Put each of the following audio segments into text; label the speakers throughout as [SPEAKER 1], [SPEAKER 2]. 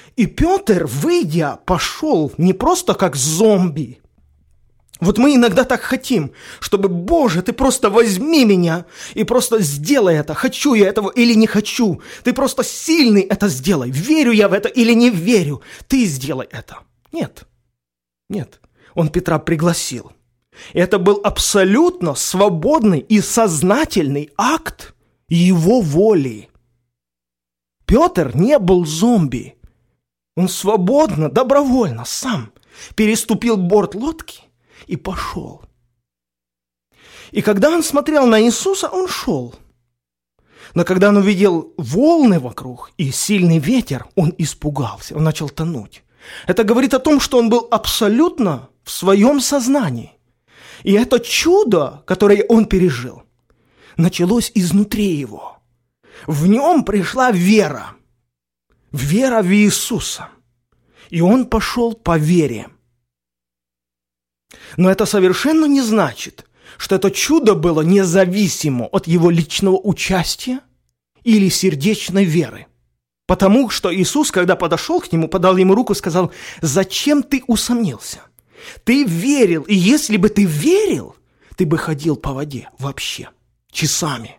[SPEAKER 1] И Петр, выйдя, пошел не просто как зомби. Вот мы иногда так хотим, чтобы, Боже, ты просто возьми меня и просто сделай это. Хочу я этого или не хочу. Ты просто сильный это сделай. Верю я в это или не верю. Ты сделай это. Нет. Он Петра пригласил. И это был абсолютно свободный и сознательный акт его воли. Петр не был зомби. Он свободно, добровольно сам переступил борт лодки и пошел. И когда он смотрел на Иисуса, он шел. Но когда он увидел волны вокруг и сильный ветер, он испугался, он начал тонуть. Это говорит о том, что он был абсолютно в своем сознании. И это чудо, которое он пережил, началось изнутри его. В нем пришла вера. Вера в Иисуса. И он пошел по вере. Но это совершенно не значит, что это чудо было независимо от его личного участия или сердечной веры. Потому что Иисус, когда подошел к нему, подал ему руку и сказал: «Зачем ты усомнился? Ты верил, и если бы ты верил, ты бы ходил по воде вообще, часами.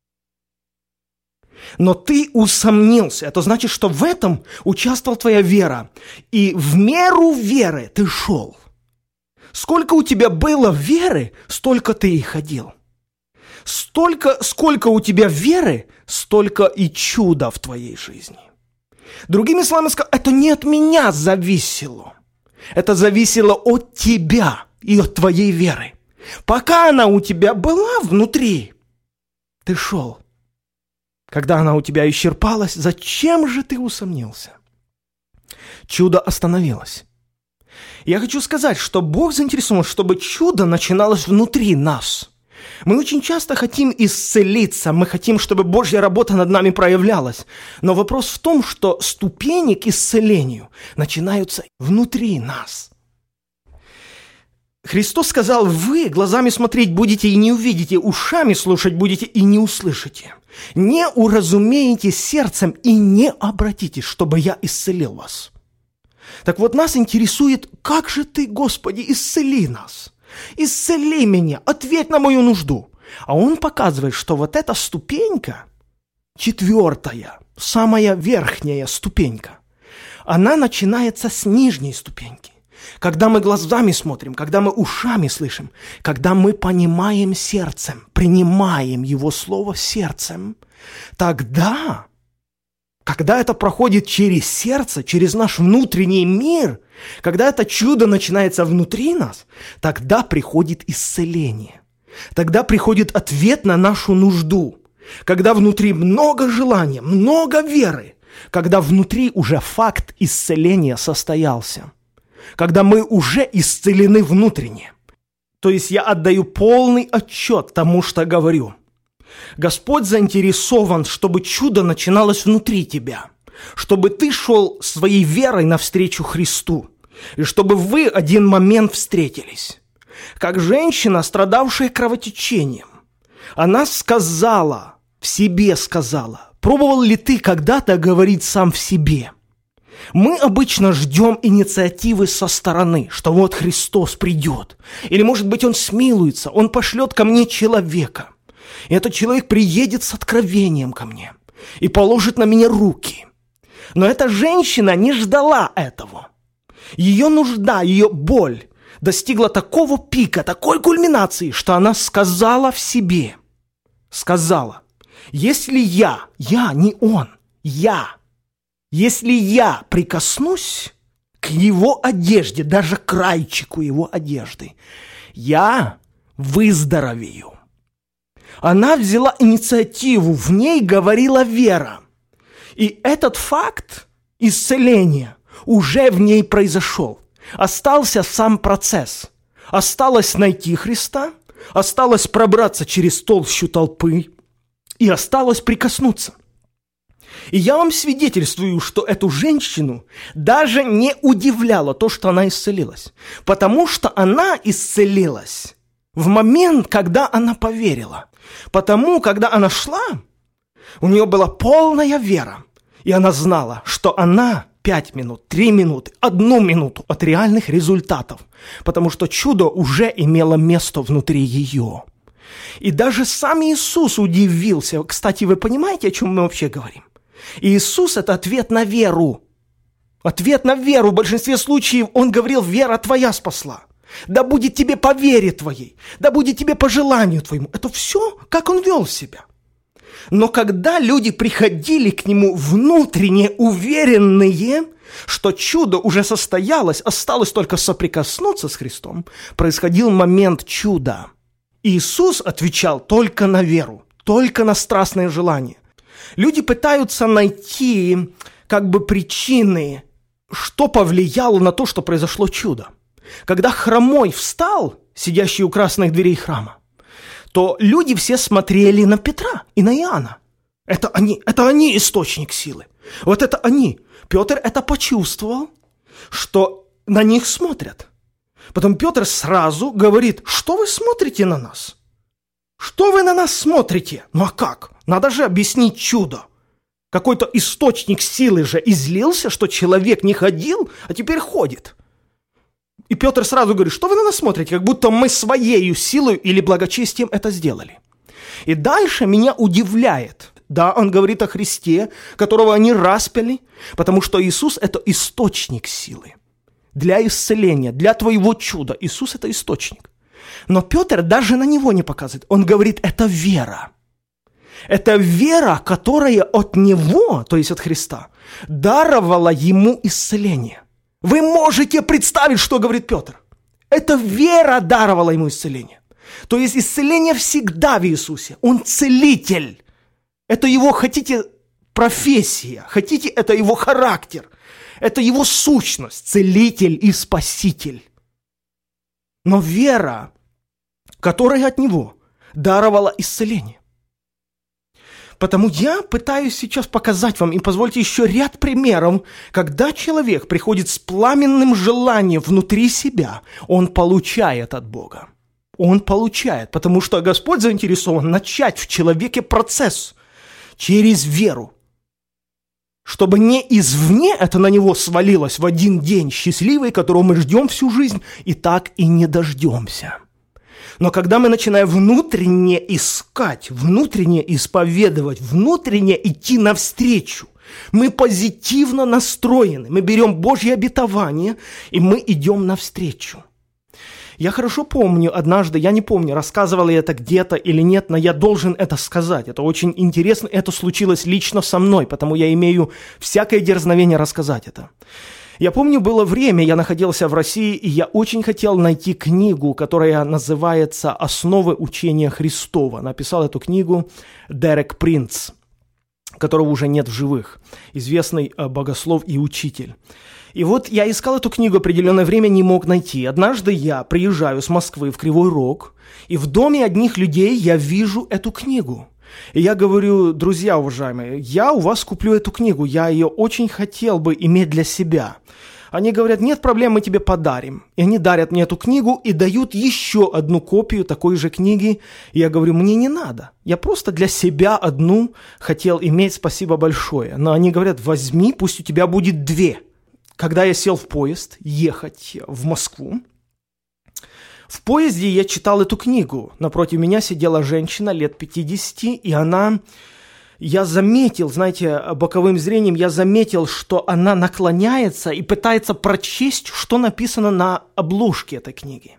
[SPEAKER 1] Но ты усомнился. Это значит, что в этом участвовала твоя вера. И в меру веры ты шел. Сколько у тебя было веры, столько ты и ходил. Сколько у тебя веры, столько и чуда в твоей жизни. Другими словами, это не от меня зависело. Это зависело от тебя и от твоей веры. Пока она у тебя была внутри, ты шел. Когда она у тебя исчерпалась, зачем же ты усомнился? Чудо остановилось. Я хочу сказать, что Бог заинтересован, чтобы чудо начиналось внутри нас. Мы очень часто хотим исцелиться, мы хотим, чтобы Божья работа над нами проявлялась. Но вопрос в том, что ступени к исцелению начинаются внутри нас. Христос сказал: вы глазами смотреть будете и не увидите, ушами слушать будете и не услышите. Не уразумеете сердцем и не обратитесь, чтобы я исцелил вас. Так вот, нас интересует: как же ты, Господи, исцели нас? Исцели меня, ответь на мою нужду. А он показывает, что вот эта ступенька, 4-я, самая верхняя ступенька, она начинается с нижней ступеньки. Когда мы глазами смотрим, когда мы ушами слышим, когда мы понимаем сердцем, принимаем Его Слово сердцем, тогда, когда это проходит через сердце, через наш внутренний мир, когда это чудо начинается внутри нас, тогда приходит исцеление. Тогда приходит ответ на нашу нужду. Когда внутри много желания, много веры, когда внутри уже факт исцеления состоялся. Когда мы уже исцелены внутренне. То есть я отдаю полный отчет тому, что говорю. Господь заинтересован, чтобы чудо начиналось внутри тебя. Чтобы ты шел своей верой навстречу Христу. И чтобы вы один момент встретились. Как женщина, страдавшая кровотечением. Она сказала, в себе сказала: пробовал ли ты когда-то говорить сам в себе? Мы обычно ждем инициативы со стороны, что вот Христос придет. Или, может быть, Он смилуется, Он пошлет ко мне человека. И этот человек приедет с откровением ко мне и положит на меня руки. Но эта женщина не ждала этого. Ее нужда, ее боль достигла такого пика, такой кульминации, что она сказала в себе. Сказала: если я, не он, если я прикоснусь к его одежде, даже к крайчику его одежды, я выздоровею. Она взяла инициативу, в ней говорила вера. И этот факт исцеления уже в ней произошел. Остался сам процесс. Осталось найти Христа, осталось пробраться через толщу толпы и осталось прикоснуться. И я вам свидетельствую, что эту женщину даже не удивляло то, что она исцелилась. Потому что она исцелилась в момент, когда она поверила. Потому, когда она шла, у нее была полная вера. И она знала, что она 5 минут, 3 минуты, 1 минуту от реальных результатов, потому что чудо уже имело место внутри ее. И даже сам Иисус удивился. Кстати, вы понимаете, о чем мы вообще говорим? Иисус – это ответ на веру. Ответ на веру. В большинстве случаев Он говорил: вера твоя спасла. Да будет тебе по вере твоей, да будет тебе по желанию твоему. Это все, как Он вел себя. Но когда люди приходили к Нему внутренне уверенные, что чудо уже состоялось, осталось только соприкоснуться с Христом, происходил момент чуда. Иисус отвечал только на веру, только на страстное желание. Люди пытаются найти причины, что повлияло на то, что произошло чудо. Когда хромой встал, сидящий у красных дверей храма, то люди все смотрели на Петра и на Иоанна. Это они источник силы. Вот это они. Петр это почувствовал, что на них смотрят. Потом Петр сразу говорит: что вы смотрите на нас? Что вы на нас смотрите? Ну а как? Надо же объяснить чудо. Какой-то источник силы же излился, что человек не ходил, а теперь ходит. И Петр сразу говорит: что вы на нас смотрите? Как будто мы своей силой или благочестием это сделали. И дальше меня удивляет. Да, он говорит о Христе, которого они распяли, потому что Иисус – это источник силы. Для исцеления, для твоего чуда. Иисус – это источник. Но Петр даже на него не показывает. Он говорит: это вера. Это вера, которая от Него, то есть от Христа, даровала Ему исцеление. Вы можете представить, что говорит Петр? Это вера даровала Ему исцеление. То есть исцеление всегда в Иисусе. Он целитель. Это Его, хотите, профессия, хотите, это Его характер. Это Его сущность, целитель и спаситель. Но вера, которая от Него, даровала исцеление. Потому я пытаюсь сейчас показать вам, и позвольте еще ряд примеров, когда человек приходит с пламенным желанием внутри себя, он получает от Бога. Он получает, потому что Господь заинтересован начать в человеке процесс через веру, чтобы не извне это на него свалилось в один день счастливый, которого мы ждем всю жизнь, и так и не дождемся. Но когда мы начинаем внутренне искать, внутренне исповедовать, внутренне идти навстречу, мы позитивно настроены, мы берем Божье обетование, и мы идем навстречу. Я хорошо помню однажды, я не помню, рассказывал я это где-то или нет, но я должен это сказать. Это очень интересно, это случилось лично со мной, потому я имею всякое дерзновение рассказать это. Я помню, было время, я находился в России, и я очень хотел найти книгу, которая называется «Основы учения Христова». Написал эту книгу Дерек Принц, которого уже нет в живых, известный богослов и учитель. И вот я искал эту книгу определенное время, не мог найти. Однажды я приезжаю с Москвы в Кривой Рог, и в доме одних людей я вижу эту книгу. И я говорю: друзья уважаемые, я у вас куплю эту книгу, я ее очень хотел бы иметь для себя. Они говорят: нет проблем, мы тебе подарим. И они дарят мне эту книгу и дают еще одну копию такой же книги. И я говорю: мне не надо, я просто для себя одну хотел иметь, спасибо большое. Но они говорят: возьми, пусть у тебя будет 2. Когда я сел в поезд ехать в Москву, в поезде я читал эту книгу. Напротив меня сидела женщина лет 50, и я заметил, знаете, боковым зрением, я заметил, что она наклоняется и пытается прочесть, что написано на обложке этой книги.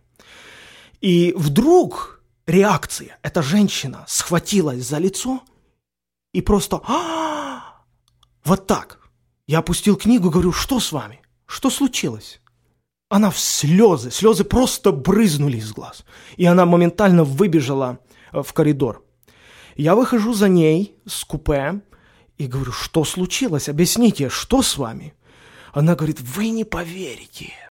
[SPEAKER 1] И вдруг реакция, эта женщина схватилась за лицо и просто вот так. Я опустил книгу, говорю: что с вами? Что случилось? Она в слезы просто брызнули из глаз. И она моментально выбежала в коридор. Я выхожу за ней с купе и говорю: что случилось? Объясните, что с вами? Она говорит: вы не поверите.